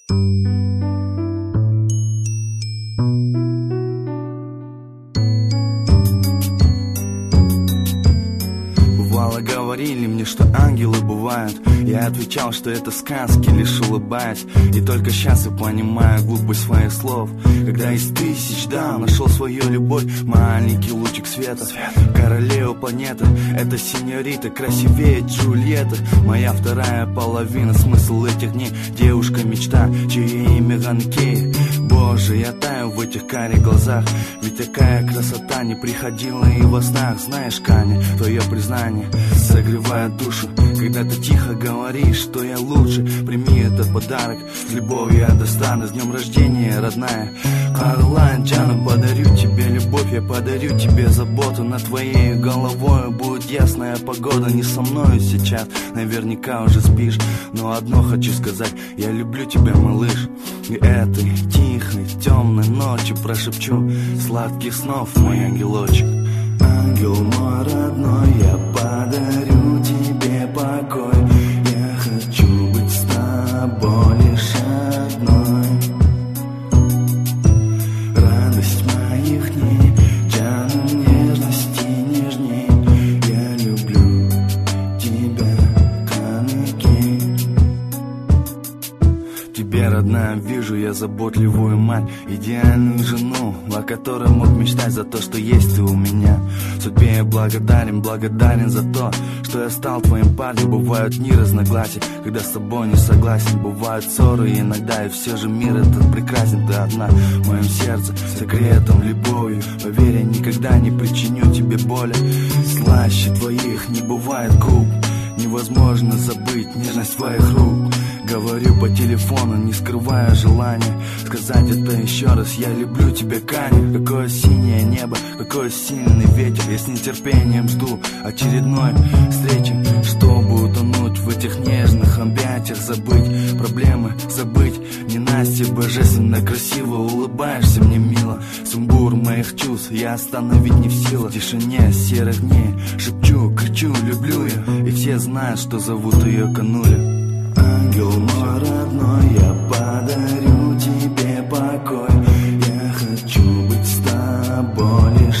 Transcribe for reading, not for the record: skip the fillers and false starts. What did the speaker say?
Говорили мне, что ангелы бывают. Я отвечал, что это сказки, лишь улыбаясь. И только сейчас я понимаю глупость своих слов. Когда из тысяч, да, нашел свою любовь. Маленький лучик света, королева планеты. Это сеньорита, красивее Джульетта. Моя вторая половина, смысл этих дней. Девушка-мечта, чье имя Ганкей. Боже, я таю в этих карих глазах. Ведь такая красота не приходила и во снах. Знаешь, Каня, твое признание согревает душу, когда ты тихо говоришь, что я лучше. Прими этот подарок, с любовью я достану. С днем рождения, родная Арлайн Джана, подарю тебе любовь, я подарю тебе заботу. Над твоей головой будет ясная погода. Не со мной сейчас, наверняка уже спишь, но одно хочу сказать: я люблю тебя, малыш. И этой тихой, темной ночью прошепчу сладких снов, мой ангелочек. Ангел мой родной, я подарю тебе покой. Я хочу быть с тобой лишь одной. Радость моих дней, Джана, нежности нежней. Я люблю тебя, Канеки. Тебе, родная, вижу я заботливую мать, идеальную жену, о которой мог мечтать, за то, что есть ты у меня. Судьбе я благодарен за то, что я стал твоим парнем. Бывают дни разногласий, когда с тобой не согласен. Бывают ссоры иногда, и все же мир этот прекрасен. Ты одна в моем сердце, согретом любовью. Поверь, я никогда не причиню тебе боли. Слаще твоих не бывает губ. Невозможно забыть нежность твоих рук. Говорю по телефону, не скрывая желания сказать это еще раз: я люблю тебя, Каня. Какое синее небо, какой сильный ветер. Я с нетерпением жду очередной встречи, чтобы утонуть в этих нежных объятиях. Забыть проблемы, забыть ненастье. Божественно красиво улыбаешься мне, мило. Сумбур моих чувств я остановить не в силах. В тишине серых дней шепчу, кричу, люблю ее. И все знают, что зовут ее Кануля. Ангел мой родной, я подарю тебе покой. Я хочу быть с тобой.